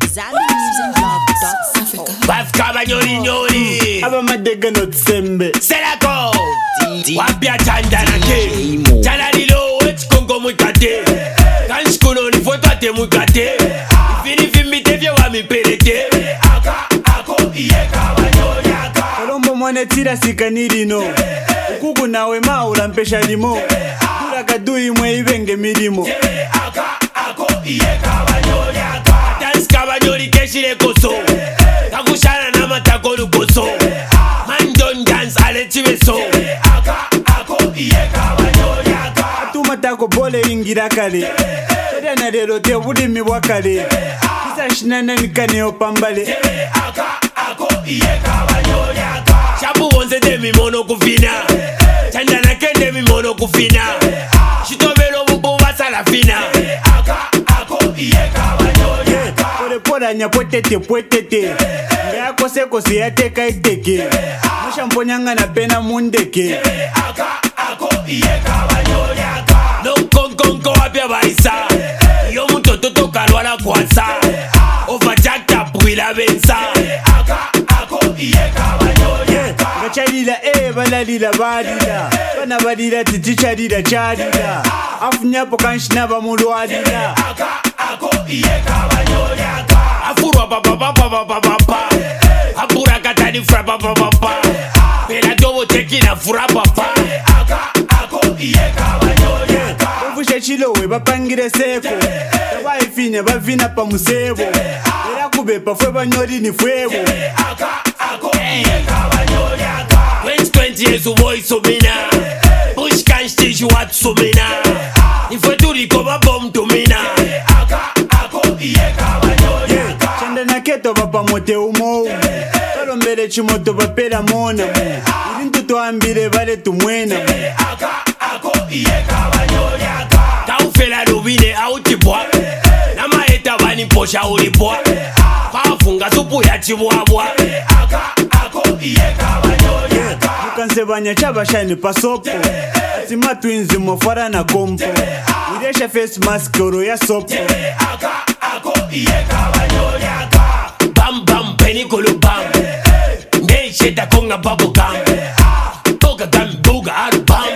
Bafka banyoli nyoli Aba madega no tsembe Selako Wapia chandana ke Chala lilo wech kongo mwikate Kanshkuno ni foto ate mwikate Ifini fimite vye wami perete Ako iyeka banyoli aka Kolombo mwane tira sikaniri no Ukuku nawe maula mpesha limo Dura kadui mwe ibenge milimo Ako iyeka banyoli aka Atanska banyoli keshile koso Kakushana na matakolu koso Man don't dance alechiweso Ako iyeka banyoli aka Atuma tako bole ingira kale Sodia na lelo te udimi wakale Kisa shinana nikane opambale Ako iyeka banyoli aka Shabu wonze de mi mono kufina Chandana kende mi mono kufina Shitobelo bubu wasala fina Ako iyeka banyoli aka Pole nyapwetete Ngayako seko siyateka iteke Mwishamponyanga na pena mundeke Ako iyeka banyoli aka No konkonko wapya baisa Yo mutoto toka lwala kwasa Ovajakta pwila bensa Ako iyeka banyoli aka Ngachalila balalila balila Bana balila titichalila chalila Afunyapo kanshina bamulwalila Ako iyeka banyoli aka Afurwa papapapapapapa Apura katani fra papapapa Pela dobo tekina fura papa Ako iyeka banyoli aka Ufushe chilowe bapangire seko Taba ifine bavina pa musebo Era kubepa fwe banyoli ni fwebo Ako iyeka banyoli aka 20 years uboy sumina Push can stage what sumina Ifwe tuliko babom tumina Ako iyeka banyoli aka Chanda na keto bapa mote umo Tolombele chimoto bapela mona Irintu tuambile vale tumwena Ako iyeka banyoli aka Taufela lubine autibwa Nama eta bani posha ulibwa Pafunga supu ya chibwabwa Ako iyeka banyoli aka Mukansebanya chabashani pasopo Atima twinzi mofara na kompo Uresha face mask oro ya sopo Ako iyeka banyoli aka Bam bam penikolo bam Ndeisheta konga bubble gum Boga gum boga aru bam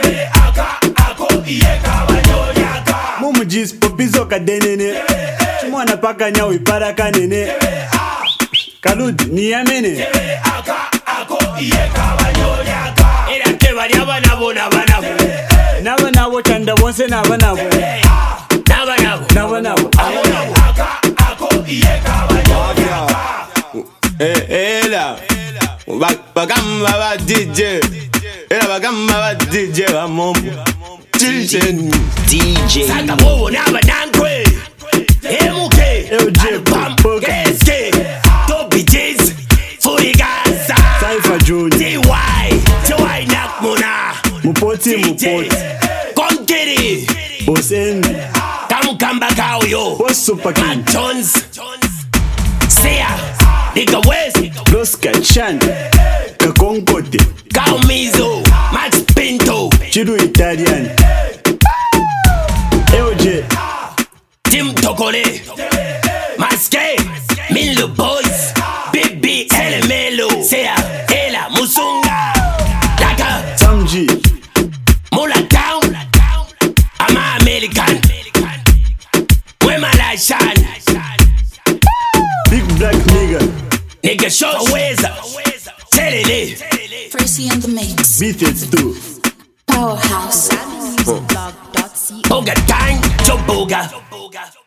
Ako iyeka banyoli aka Mumu jispo pizo kadenene Chumwana paka nyawi para kanene Kaludi ni yamene Ako iyeka banyoli aka Era kebali abanabo nabanabo Nabanabo chanda bonse nabanabo Nabanabo Ako iyeka banyoli aka Ela Bagamba ba DJ Ela bagamba ba DJ wa mombo DJ Saka bobo nankwe Emuke Alubam Keske Toby J's Furigaza Cypher Junior TY Nakmuna Mupoti Konkiri Boss Envy Kamukamba Kauyo Boss Super King Jones Sia Nigga West Roska Chan Kakonkote Kaumizo Max Pinto Chiru Italian LJ Tim Tokole Maske Minlo Boys Bibi Elemelo Sia Ela Musunga Laka Samji Mula Town Ama American Wemalashan Big Black Nigga Nigga show Weza Telele Tracy and the Mix. Beat it too Powerhouse. Boga Tang Joe Boga